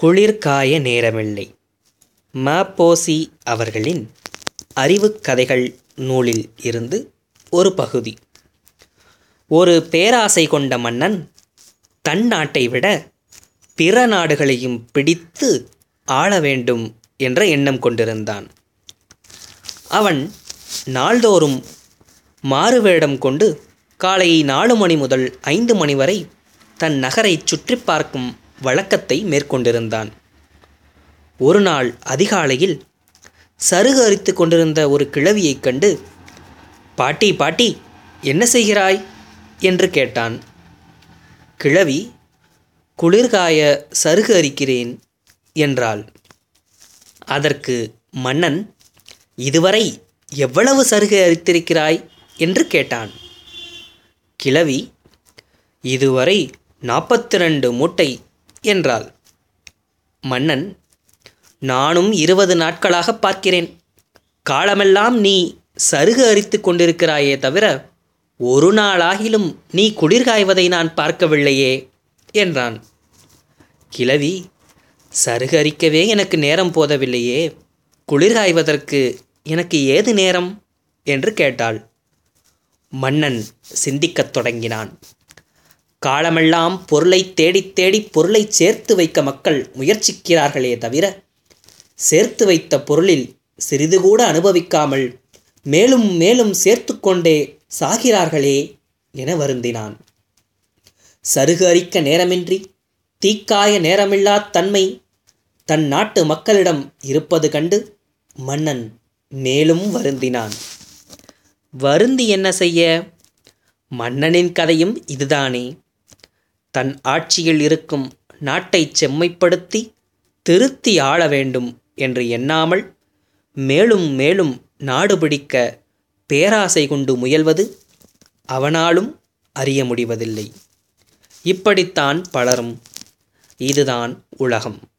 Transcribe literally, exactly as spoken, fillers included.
குளிர் காய நேரமில்லை. ம பொ சி அவர்களின் அறிவுக் கதைகள் நூலில் இருந்து ஒரு பகுதி. ஒரு பேராசை கொண்ட மன்னன் தன் நாட்டை விட பிற நாடுகளையும் பிடித்து ஆள வேண்டும் என்ற எண்ணம் கொண்டிருந்தான். அவன் நாள்தோறும் மாறுவேடம் கொண்டு காலை நாலு மணி முதல் ஐந்து மணி வரை தன் நகரை சுற்றி பார்க்கும் வழக்கத்தை மேற்கொண்டிருந்தான். ஒரு நாள் அதிகாலையில் சருகு அரித்து கொண்டிருந்த ஒரு கிழவியைக் கண்டு, பாட்டி பாட்டி என்ன செய்கிறாய் என்று கேட்டான். கிழவி, குளிர்காய சருகு அரிக்கிறேன் என்றாள். அதற்கு மன்னன், இதுவரை எவ்வளவு சருகு அரித்திருக்கிறாய் என்று கேட்டான். கிழவி, இதுவரை நாற்பத்தி ரெண்டு மூட்டை என்றாள். மன்னன், நானும் இருபது நாட்களாக பார்க்கிறேன். காலமெல்லாம் நீ சருகு அரித்து கொண்டிருக்கிறாயே தவிர ஒரு நாளாகிலும் நீ குளிர்காய்வதை நான் பார்க்கவில்லையே என்றான். கிழவி, சருகு அரிக்கவே எனக்கு நேரம் போதவில்லையே, குளிர்காய்வதற்கு எனக்கு ஏது நேரம் என்று கேட்டாள். மன்னன் சிந்திக்கத் தொடங்கினான். காலமெல்லாம் பொருளை தேடித் தேடி பொருளை சேர்த்து வைக்க மக்கள் முயற்சிக்கிறார்களே தவிர சேர்த்து வைத்த பொருளில் சிறிது கூட அனுபவிக்காமல் மேலும் மேலும் சேர்த்து கொண்டே சாகிறார்களே என வருந்தினான். சருகு அரிக்க நேரமின்றி தீக்காய நேரமில்லா தன்மை தன் நாட்டு மக்களிடம் இருப்பது கண்டு மன்னன் மேலும் வருந்தினான். வருந்தி என்ன செய்ய? மன்னனின் கதையும் இதுதானே. தன் ஆட்சியில் இருக்கும் நாட்டை செம்மைப்படுத்தி திருத்தி ஆள வேண்டும் என்று எண்ணாமல் மேலும் மேலும் நாடு பிடிக்க பேராசை கொண்டு முயல்வது அவனாலும் அறிய முடிவதில்லை. இப்படித்தான் பலரும். இதுதான் உலகம்.